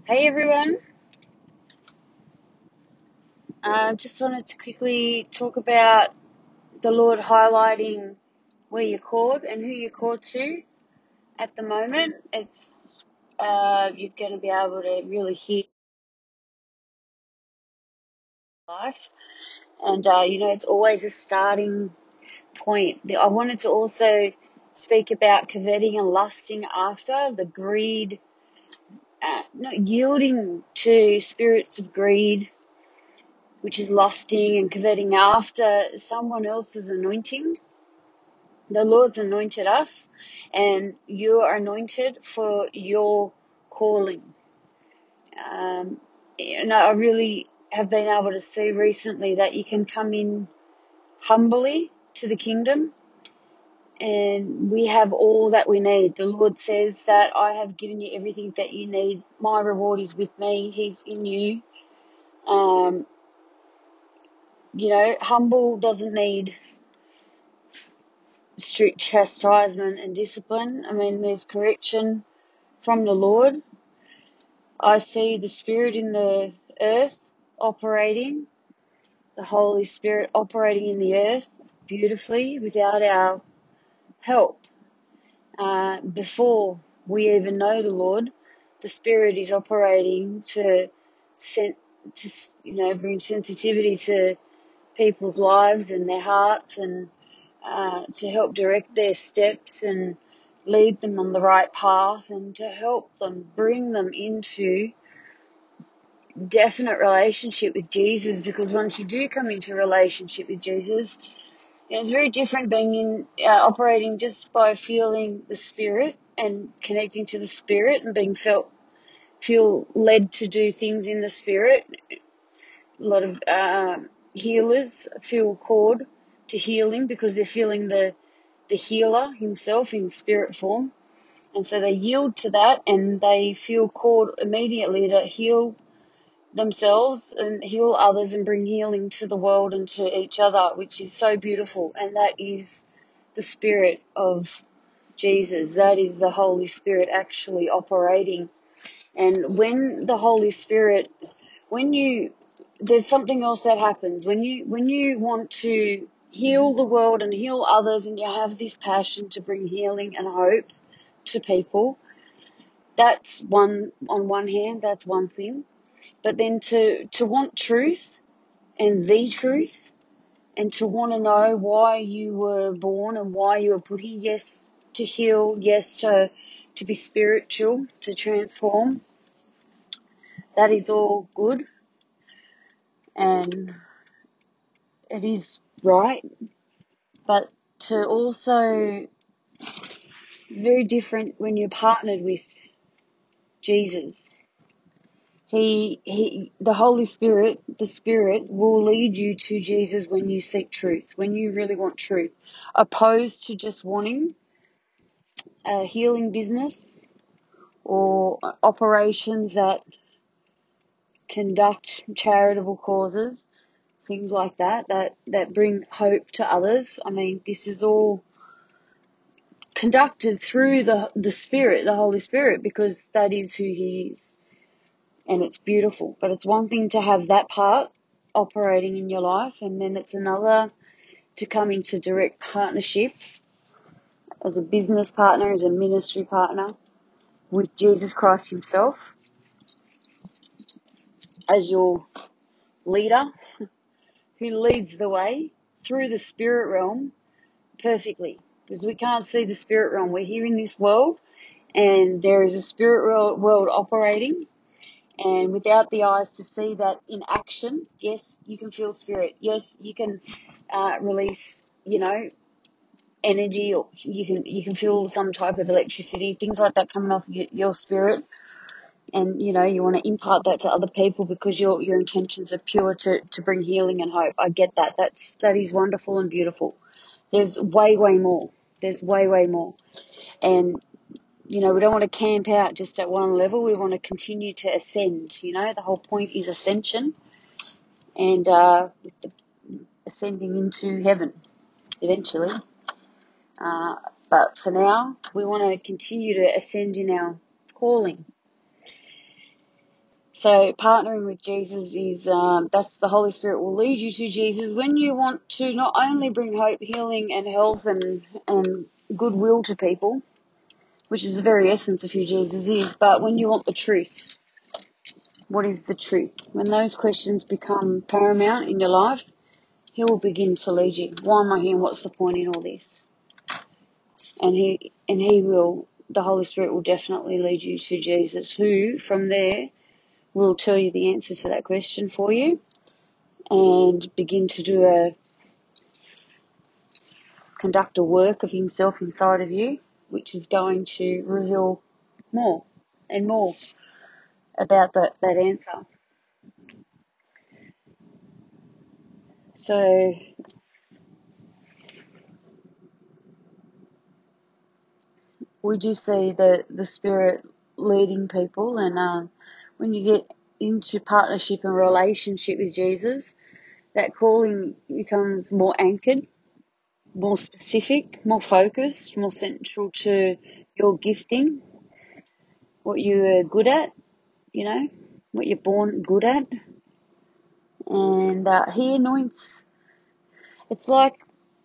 Hey everyone, just wanted to quickly talk about the Lord highlighting where you're called and who you're called to at the moment. It's you're going to be able to really hear life, and it's always a starting point. I wanted to also speak about coveting and lusting after the greed, not yielding to spirits of greed, which is lusting and coveting after someone else's anointing. The Lord's anointed us, and you are anointed for your calling. I really have been able to see recently that you can come in humbly to the kingdom, and we have all that we need. The Lord says that I have given you everything that you need. My reward is with me. He's in you. Humble doesn't need strict chastisement and discipline. I mean, there's correction from the Lord. I see the Spirit in the earth operating, the Holy Spirit operating in the earth beautifully without our help. Before we even know the Lord, the Spirit is operating to bring sensitivity to people's lives and their hearts, and to help direct their steps and lead them on the right path, and to help them bring them into definite relationship with Jesus. Because once you do come into relationship with Jesus, it's very different being in operating just by feeling the Spirit and connecting to the Spirit and being feel led to do things in the Spirit. A lot of healers feel called to healing because they're feeling the healer himself in spirit form, and so they yield to that, and they feel called immediately to heal themselves and heal others and bring healing to the world and to each other, which is so beautiful. And that is the Spirit of Jesus. That is the Holy Spirit actually operating. And when the Holy Spirit, there's something else that happens when you want to heal the world and heal others, and you have this passion to bring healing and hope to people. That's on one hand, that's one thing. But then to want truth and the truth, and to want to know why you were born and why you were put here, yes, to heal, yes, to be spiritual, to transform, that is all good, and it is right. But to also, it's very different when you're partnered with Jesus. The Holy Spirit, the Spirit will lead you to Jesus when you seek truth, when you really want truth, opposed to just wanting a healing business or operations that conduct charitable causes, things like that bring hope to others. I mean, this is all conducted through the Spirit, the Holy Spirit, because that is who He is. And it's beautiful. But it's one thing to have that part operating in your life, and then it's another to come into direct partnership as a business partner, as a ministry partner with Jesus Christ Himself as your leader, who leads the way through the spirit realm perfectly. Because we can't see the spirit realm. We're here in this world, and there is a spirit world operating. And without the eyes to see that in action, yes, you can feel spirit. Yes, you can release, energy, or you can feel some type of electricity, things like that coming off your spirit. And, you want to impart that to other people because your intentions are pure to bring healing and hope. I get that. That is wonderful and beautiful. There's way, way more. There's way, way more. And, we don't want to camp out just at one level. We want to continue to ascend. The whole point is ascension, and ascending into heaven eventually. But for now, we want to continue to ascend in our calling. So partnering with Jesus is, that's the Holy Spirit will lead you to Jesus when you want to not only bring hope, healing and health and goodwill to people, which is the very essence of who Jesus is, but when you want the truth. What is the truth? When those questions become paramount in your life, He will begin to lead you. Why am I here? What's the point in all this? And the Holy Spirit will definitely lead you to Jesus, who from there will tell you the answer to that question for you and begin to conduct a work of Himself inside of you, which is going to reveal more and more about that answer. So we do see the Spirit leading people, and when you get into partnership and relationship with Jesus, that calling becomes more anchored, more specific, more focused, more central to your gifting, what you're good at, what you're born good at. And He anoints. It's like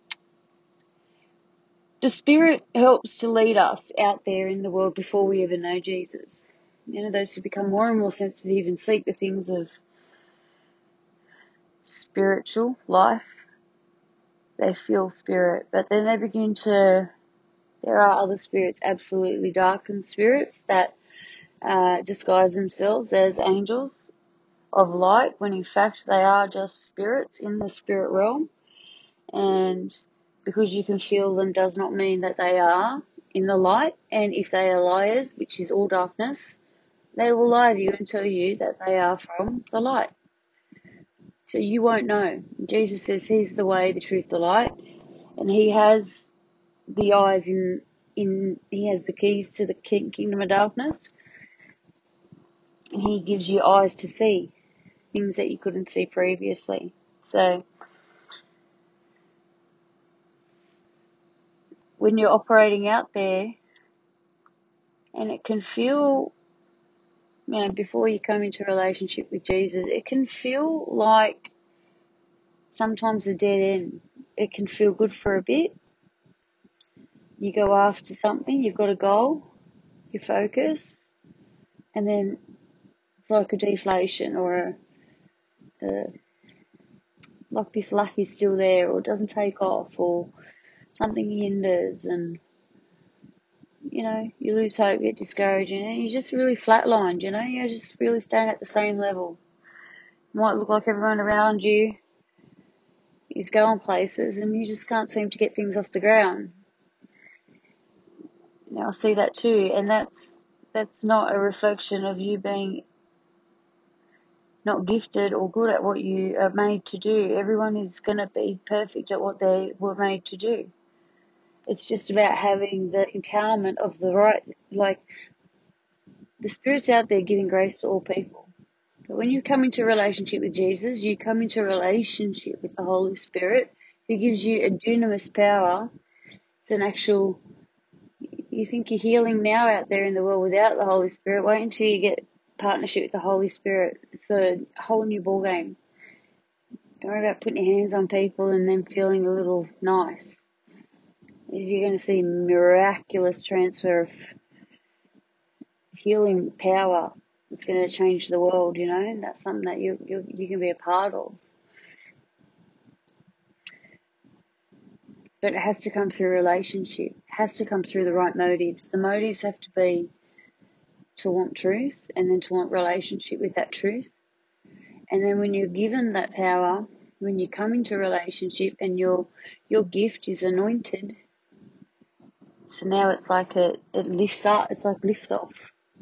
the Spirit helps to lead us out there in the world before we ever know Jesus. Those who become more and more sensitive and seek the things of spiritual life, they feel Spirit. But then they begin to, there are other spirits, absolutely darkened spirits, that disguise themselves as angels of light, when in fact they are just spirits in the spirit realm. And because you can feel them does not mean that they are in the light. And if they are liars, which is all darkness, they will lie to you and tell you that they are from the light. So you won't know. Jesus says He's the way, the truth, the light, and He has the eyes He has the keys to the kingdom of darkness, and He gives you eyes to see things that you couldn't see previously. So when you're operating out there, and it can feel, before you come into a relationship with Jesus, it can feel like sometimes a dead end. It can feel good for a bit. You go after something, you've got a goal, you focus, and then it's like a deflation, or like this luck is still there, or it doesn't take off, or something hinders, and you lose hope, get discouraged, and you're just really flatlined. You're just really staying at the same level. It might look like everyone around you is going places, and you just can't seem to get things off the ground. I see that too, and that's not a reflection of you being not gifted or good at what you are made to do. Everyone is going to be perfect at what they were made to do. It's just about having the empowerment of the right, like the Spirit's out there giving grace to all people. But when you come into a relationship with Jesus, you come into a relationship with the Holy Spirit, who gives you a dunamis power. It's an actual, you think you're healing now out there in the world without the Holy Spirit. Wait until you get partnership with the Holy Spirit. It's a whole new ball game. Don't worry about putting your hands on people and then feeling a little nice. You're going to see miraculous transfer of healing power. It's going to change the world, and that's something that you can be a part of. But it has to come through relationship. It has to come through the right motives. The motives have to be to want truth, and then to want relationship with that truth. And then when you're given that power, when you come into a relationship and your gift is anointed, so now it's like it lifts up. It's like lift off.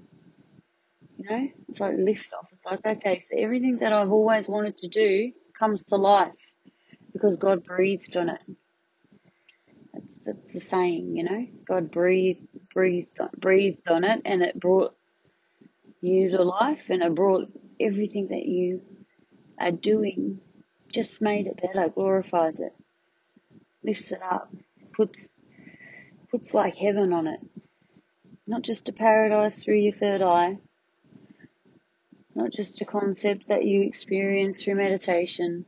It's like lift off. It's like, okay, so everything that I've always wanted to do comes to life because God breathed on it. That's the saying, God breathed on it, and it brought you to life, and it brought everything that you are doing, just made it better, glorifies it, lifts it up, puts like heaven on it, not just a paradise through your third eye. not just a concept that you experience through meditation.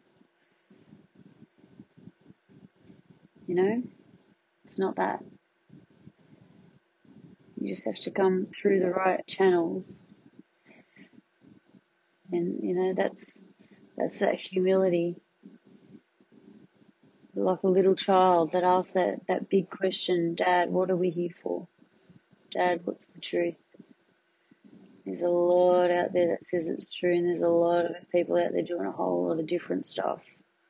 You know, it's not that. You just have to come through the right channels. And, you know, that's that humility. Like a little child that asks that big question, Dad, what are we here for? Dad, what's the truth? There's a lot out there that says it's true, and there's a lot of people out there doing a whole lot of different stuff.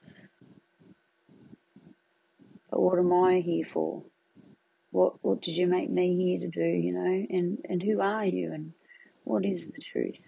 But what am I here for? What did you make me here to do, you know? And who are you, and what is the truth?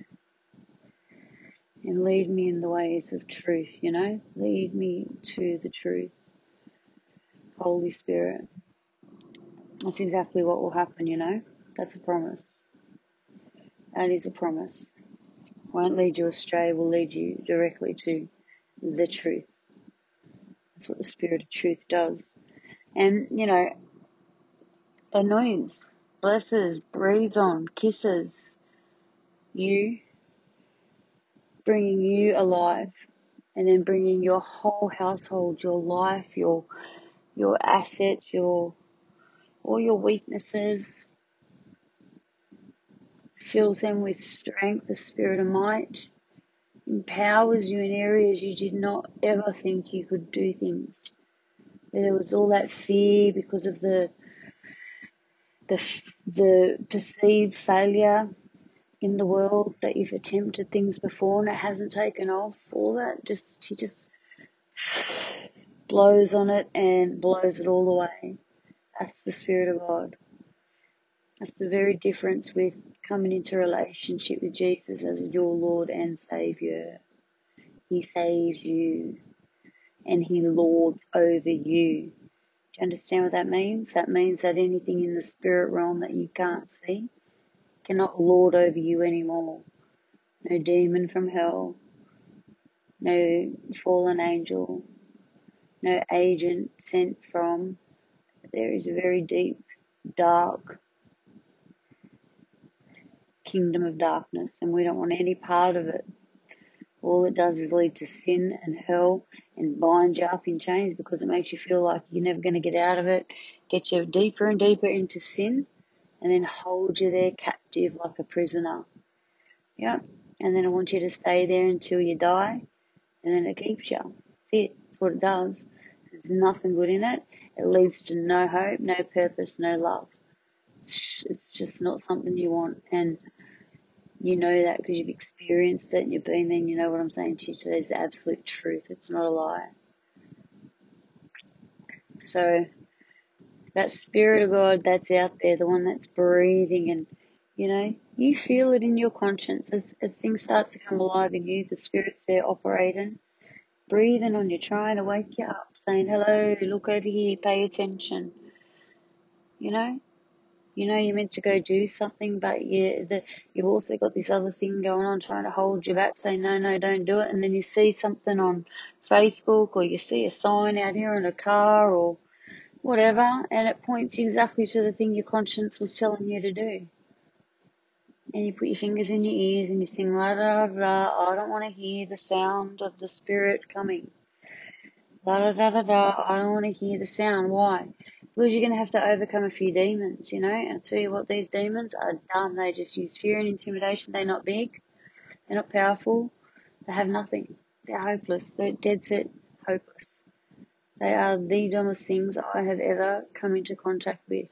And lead me in the ways of truth, you know? Lead me to the truth. Holy Spirit. That's exactly what will happen, you know? That's a promise. That is a promise. Won't lead you astray, will lead you directly to the truth. That's what the Spirit of truth does. And, you know, anoints, blesses, breathes on, kisses you, bringing you alive, and then bringing your whole household, your life, your assets, all your weaknesses, fills them with strength, the spirit of might, empowers you in areas you did not ever think you could do things. There was all that fear because of the perceived failure in the world, that you've attempted things before and it hasn't taken off. All that, he just blows on it and blows it all away. That's the Spirit of God. That's the very difference with coming into relationship with Jesus as your Lord and Saviour. He saves you and He lords over you. Do you understand what that means? That means that anything in the spirit realm that you can't see cannot lord over you anymore. No demon from hell, no fallen angel, no agent sent from. There is a very deep, dark kingdom of darkness, and we don't want any part of it. All it does is lead to sin and hell and bind you up in chains because it makes you feel like you're never going to get out of it, get you deeper and deeper into sin, and then hold you there captive like a prisoner. Yeah. And then I want you to stay there until you die, and then it keeps you. That's it. That's what it does. There's nothing good in it. It leads to no hope, no purpose, no love. It's just not something you want. And you know that because you've experienced it and you've been there, and you know what I'm saying to you today is the absolute truth. It's not a lie. So that Spirit of God that's out there, the one that's breathing, and you know, you feel it in your conscience as things start to come alive in you, the Spirit's there operating, breathing on you, trying to wake you up, saying, hello, look over here, pay attention. You know you're meant to go do something, but you've also got this other thing going on trying to hold you back, saying, no, don't do it. And then you see something on Facebook, or you see a sign out here in a car or whatever, and it points exactly to the thing your conscience was telling you to do. And you put your fingers in your ears and you sing, la da da da, I don't want to hear the sound of the Spirit coming. La da da da da, I don't want to hear the sound. Why? Because you're going to have to overcome a few demons, you know. And I tell you what, these demons are dumb. They just use fear and intimidation. They're not big. They're not powerful. They have nothing. They're hopeless. They're dead set hopeless. They are the dumbest things I have ever come into contact with.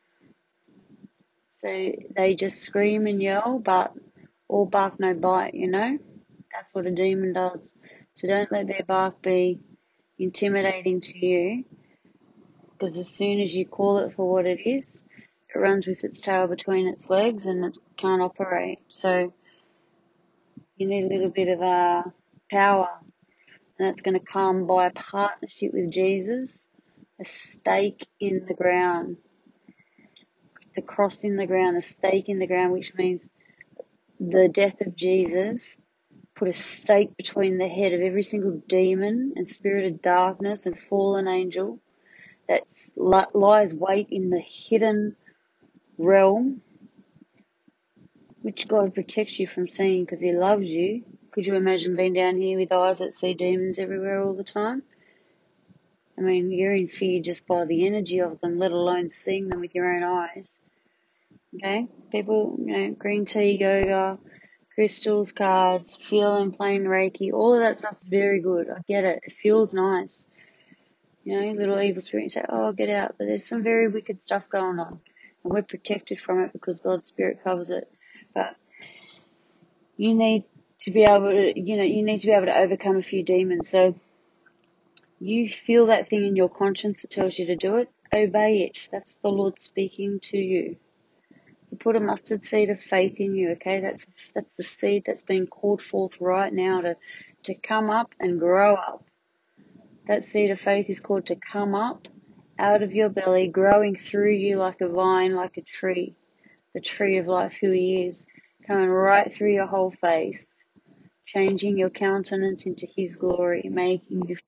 So they just scream and yell, but all bark no bite, you know. That's what a demon does. So don't let their bark be intimidating to you, because as soon as you call it for what it is, it runs with its tail between its legs and it can't operate. So you need a little bit of power, and that's going to come by a partnership with Jesus, a stake in the ground, the cross in the ground, a stake in the ground, which means the death of Jesus put a stake between the head of every single demon and spirit of darkness and fallen angel that lies wait in the hidden realm which God protects you from seeing because He loves you. Could you imagine being down here with eyes that see demons everywhere all the time? I mean, you're in fear just by the energy of them, let alone seeing them with your own eyes. Okay? People, green tea, yoga, crystals, cards, feeling, playing Reiki, all of that stuff is very good. I get it. It feels nice. Little evil spirit say, oh, get out. But there's some very wicked stuff going on. And we're protected from it because God's Spirit covers it. But you need to be able to, overcome a few demons. So you feel that thing in your conscience that tells you to do it, obey it. That's the Lord speaking to you. You put a mustard seed of faith in you, okay? That's the seed that's being called forth right now to come up and grow up. That seed of faith is called to come up out of your belly, growing through you like a vine, like a tree, the tree of life, who He is, coming right through your whole face, changing your countenance into His glory, making you.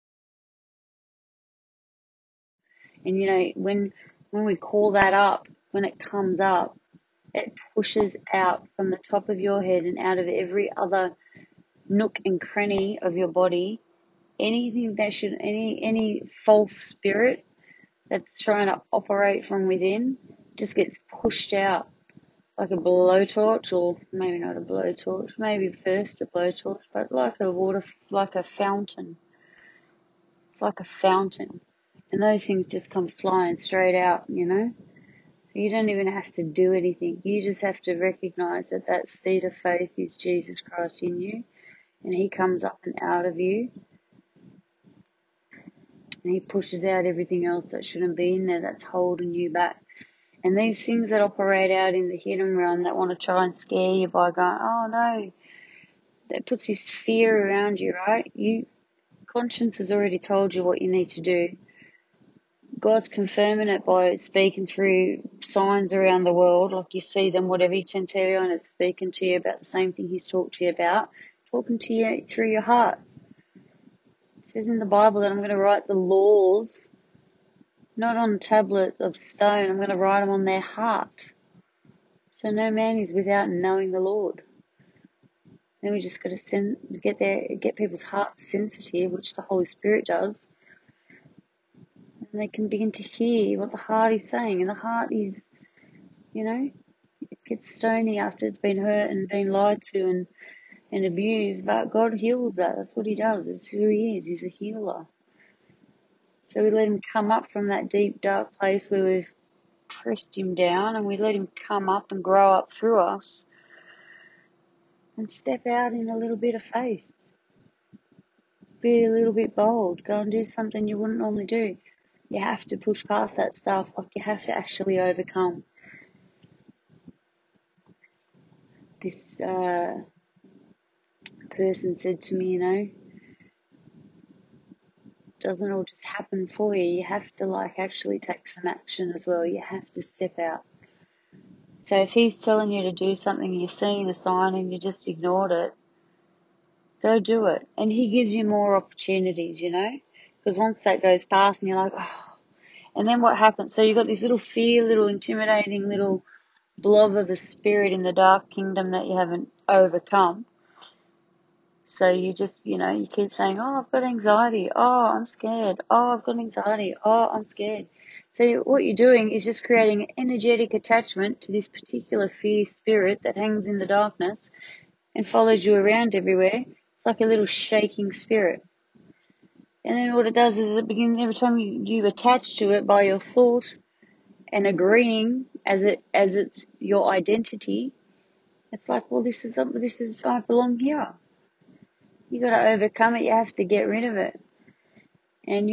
And when we call that up, when it comes up, it pushes out from the top of your head and out of every other nook and cranny of your body anything that should any false spirit that's trying to operate from within just gets pushed out like a blowtorch, or maybe not a blowtorch, maybe first a blowtorch, but like a fountain. It's like a fountain. And those things just come flying straight out, So you don't even have to do anything. You just have to recognize that seed of faith is Jesus Christ in you, and He comes up and out of you, and He pushes out everything else that shouldn't be in there that's holding you back. And these things that operate out in the hidden realm that want to try and scare you by going, oh no, that puts this fear around you, right? Conscience has already told you what you need to do. God's confirming it by speaking through signs around the world, like you see them, whatever you tend to, and it's speaking to you about the same thing He's talked to you about, talking to you through your heart. It says in the Bible that I'm going to write the laws not on tablets of stone, I'm going to write them on their heart. So no man is without knowing the Lord. Then we just got to get people's hearts sensitive, which the Holy Spirit does, and they can begin to hear what the heart is saying. And the heart is, it gets stony after it's been hurt and been lied to and abused, but God heals that. That's what He does. It's who He is. He's a healer. So we let Him come up from that deep, dark place where we've pressed Him down, and we let Him come up and grow up through us and step out in a little bit of faith. Be a little bit bold. Go and do something you wouldn't normally do. You have to push past that stuff. Like, you have to actually overcome. This person said to me, doesn't all just happen for you. You have to actually take some action as well. You have to step out. So if He's telling you to do something, you're seeing a sign and you just ignored it, go do it. And He gives you more opportunities, because once that goes past and you're like, oh, and then what happens? So you've got this little fear, little intimidating, little blob of a spirit in the dark kingdom that you haven't overcome. So you just, you keep saying, oh, I've got anxiety. Oh, I'm scared. Oh, I've got anxiety. Oh, I'm scared. So what you're doing is just creating an energetic attachment to this particular fear spirit that hangs in the darkness and follows you around everywhere. It's like a little shaking spirit. And then what it does is it begins, every time you attach to it by your thought and agreeing as it's your identity, it's like, well, I belong here. You got to overcome it. You have to get rid of it. And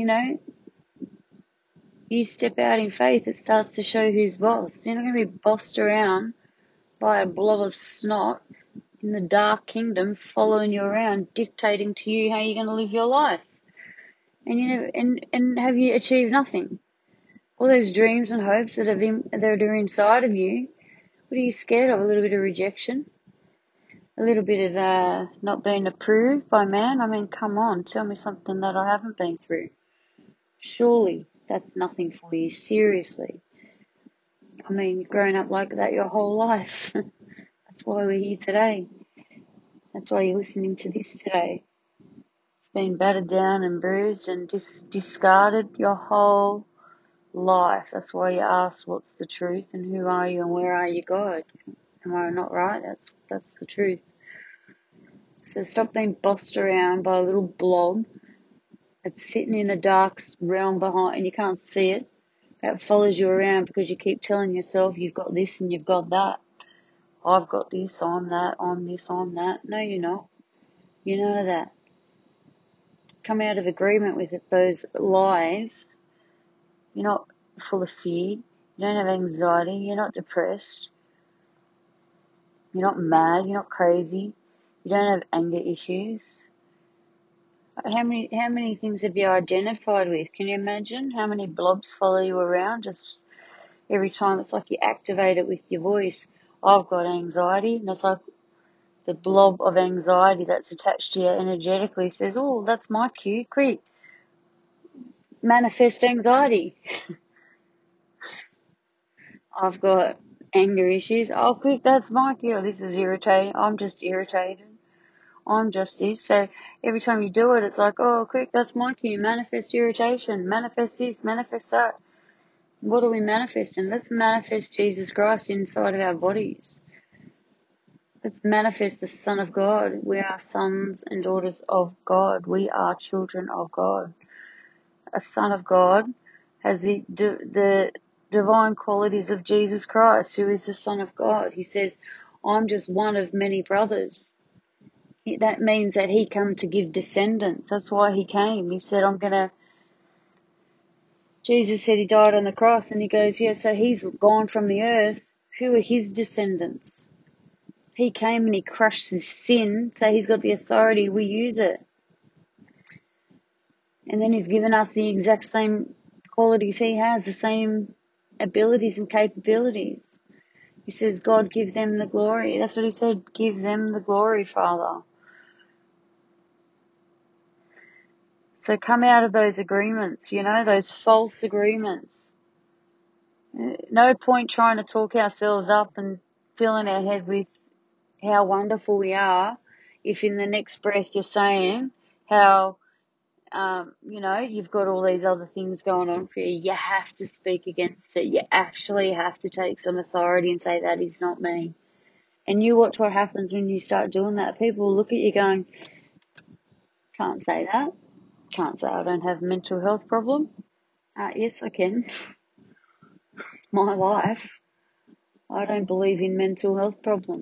you step out in faith, it starts to show who's boss. You're not going to be bossed around by a blob of snot in the dark kingdom following you around, dictating to you how you're going to live your life. And and have you achieved nothing? All those dreams and hopes that are inside of you, what are you scared of? A little bit of rejection? A little bit of not being approved by man? I mean, come on, tell me something that I haven't been through. Surely that's nothing for you, seriously. I mean, you've grown up like that your whole life. That's why we're here today. That's why you're listening to this today. It's been battered down and bruised and discarded your whole life. That's why you ask, what's the truth and who are you and where are you, God? Am I not right? That's the truth. So stop being bossed around by a little blob that's sitting in a dark realm behind and you can't see it. That follows you around because you keep telling yourself you've got this and you've got that. I've got this, I'm that, I'm this, I'm that. No, you're not. You're none of that. Come out of agreement with those lies. You're not full of fear. You don't have anxiety. You're not depressed. You're not mad. You're not crazy. You don't have anger issues. How many things have you identified with? Can you imagine how many blobs follow you around? Just every time it's like you activate it with your voice. I've got anxiety, and it's like the blob of anxiety that's attached to you energetically says, oh, that's my cue. Quick, manifest anxiety. I've got anger issues. Oh, quick, that's my cue. This is irritating. I'm just irritated. I'm just this. So every time you do it, it's like, oh, quick, that's my cue. Manifest irritation. Manifest this. Manifest that. What are we manifesting? Let's manifest Jesus Christ inside of our bodies. Let's manifest the Son of God. We are sons and daughters of God. We are children of God. A son of God has the divine qualities of Jesus Christ, who is the Son of God. He says, I'm just one of many brothers. That means that he came to give descendants. That's why he came. He said, Jesus said he died on the cross, and he goes, yeah, so he's gone from the earth. Who are his descendants? He came and he crushed the sin, so he's got the authority. We use it. And then he's given us the exact same qualities he has, the same abilities and capabilities. He says, God, give them the glory. That's what he said. Give them the glory, Father. So come out of those agreements, those false agreements. No point trying to talk ourselves up and filling our head with how wonderful we are if in the next breath you're saying how, you've got all these other things going on for you. You have to speak against it. You actually have to take some authority and say, that is not me. And you watch what happens when you start doing that. People will look at you going, can't say that. Can't say I don't have a mental health problem. Yes, I can. It's my life. I don't believe in mental health problems.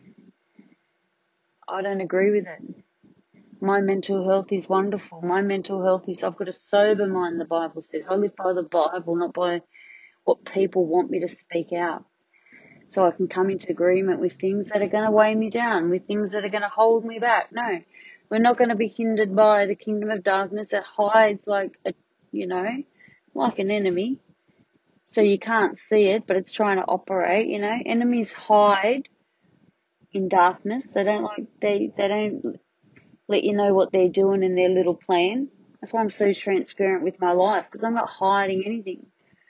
I don't agree with it. My mental health is wonderful. My mental health is, I've got a sober mind, the Bible says. I live by the Bible, not by what people want me to speak out. So I can come into agreement with things that are going to weigh me down, with things that are going to hold me back. No, we're not going to be hindered by the kingdom of darkness that hides like an enemy. So you can't see it, but it's trying to operate, Enemies hide in darkness. They don't let you know what they're doing in their little plan. That's why I'm so transparent with my life, because I'm not hiding anything.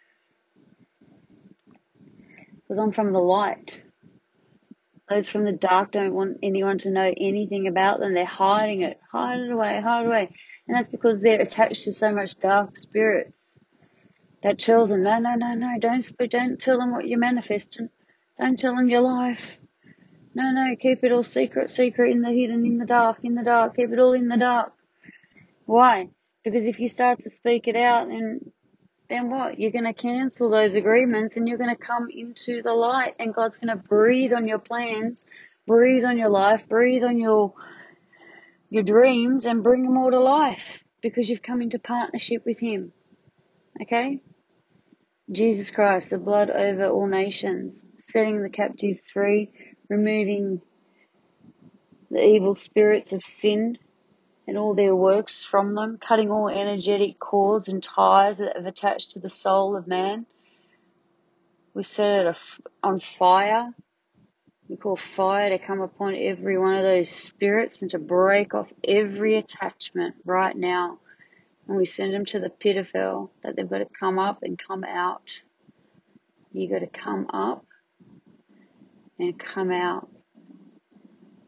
Because I'm from the light. Those from the dark don't want anyone to know anything about them. They're hiding it. Hide it away, hide it away. And that's because they're attached to so much dark spirits. That tells them, no, don't tell them what you're manifesting. Don't tell them your life. No, keep it all secret, in the hidden, in the dark, keep it all in the dark. Why? Because if you start to speak it out, then what? You're going to cancel those agreements and you're going to come into the light, and God's going to breathe on your plans, breathe on your life, breathe on your dreams, and bring them all to life because you've come into partnership with him. Okay? Jesus Christ, the blood over all nations, setting the captive free, removing the evil spirits of sin and all their works from them, cutting all energetic cords and ties that have attached to the soul of man. We set it on fire. We call fire to come upon every one of those spirits and to break off every attachment right now. And we send them to the pit of hell, that they've got to come up and come out. You got to come up and come out.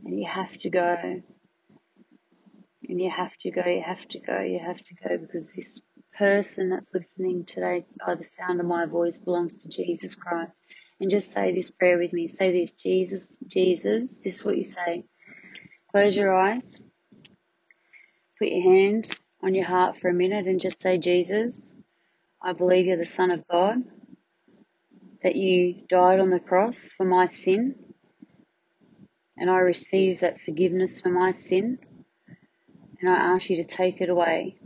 And you have to go. And you have to go, you have to go, you have to go, because this person that's listening today by the sound of my voice belongs to Jesus Christ. And just say this prayer with me. Say this: Jesus, Jesus. This is what you say. Close your eyes. Put your hand on your heart for a minute and just say, Jesus, I believe you're the Son of God, that you died on the cross for my sin, and I receive that forgiveness for my sin, and I ask you to take it away.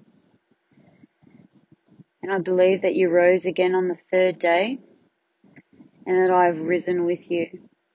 And I believe that you rose again on the third day, and that I have risen with you.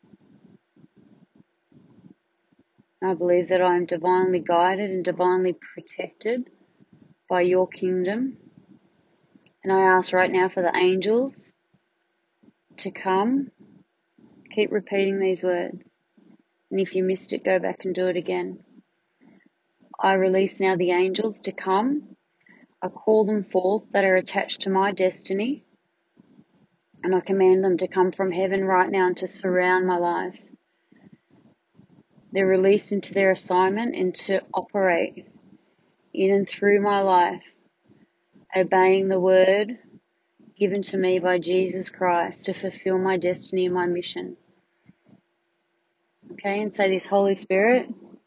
I believe that I am divinely guided and divinely protected by your kingdom. And I ask right now for the angels to come. Keep repeating these words. And if you missed it, go back and do it again. I release now the angels to come. I call them forth that are attached to my destiny. And I command them to come from heaven right now and to surround my life. They're released into their assignment and to operate in and through my life, obeying the word given to me by Jesus Christ to fulfill my destiny and my mission. Okay, and say this: Holy Spirit,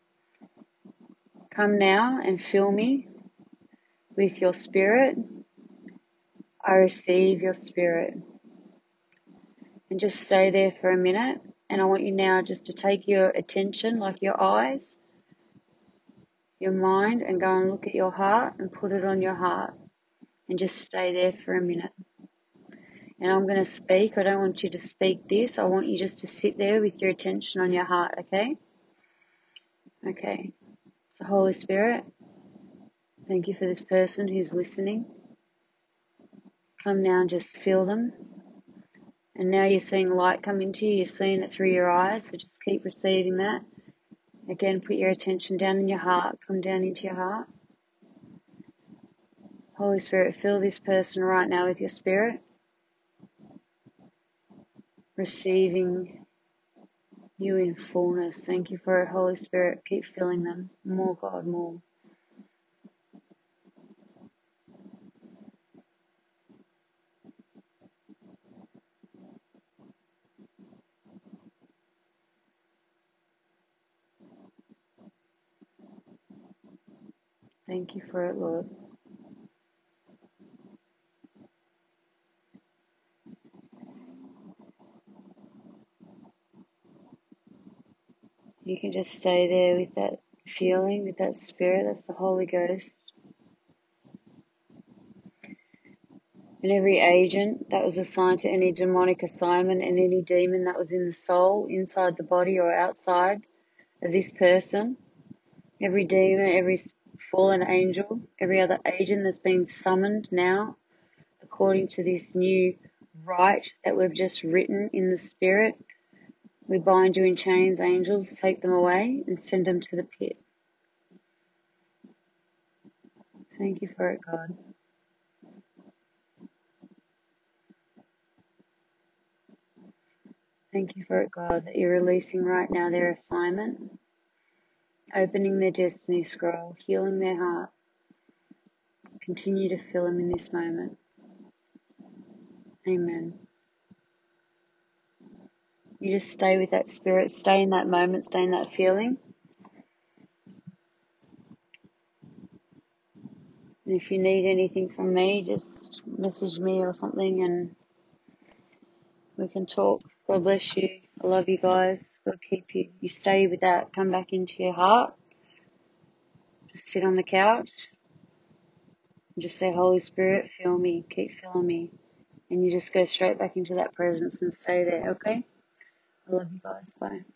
come now and fill me with your spirit. I receive your spirit. And just stay there for a minute. And I want you now just to take your attention, like your eyes, your mind, and go and look at your heart and put it on your heart. And just stay there for a minute. And I'm going to speak. I don't want you to speak this. I want you just to sit there with your attention on your heart, okay? Okay. So Holy Spirit, thank you for this person who's listening. Come now and just feel them. And now you're seeing light come into you. You're seeing it through your eyes. So just keep receiving that. Again, put your attention down in your heart. Come down into your heart. Holy Spirit, fill this person right now with your spirit. Receiving you in fullness. Thank you for it, Holy Spirit. Keep filling them. More, God, more. Thank you for it, Lord. You can just stay there with that feeling, with that spirit. That's the Holy Ghost. And every agent that was assigned to any demonic assignment and any demon that was in the soul, inside the body or outside of this person, every demon, every fallen angel, every other agent that's been summoned now, according to this new rite that we've just written in the spirit, we bind you in chains, angels, take them away and send them to the pit. Thank you for it, God. Thank you for it, God, that you're releasing right now their assignment, opening their destiny scroll, healing their heart. Continue to fill them in this moment. Amen. You just stay with that spirit, stay in that moment, stay in that feeling. And if you need anything from me, just message me or something and we can talk. God bless you. I love you guys. God keep you. You stay with that. Come back into your heart. Just sit on the couch and just say, Holy Spirit, fill me. Keep filling me. And you just go straight back into that presence and stay there, okay? I love you guys. Bye.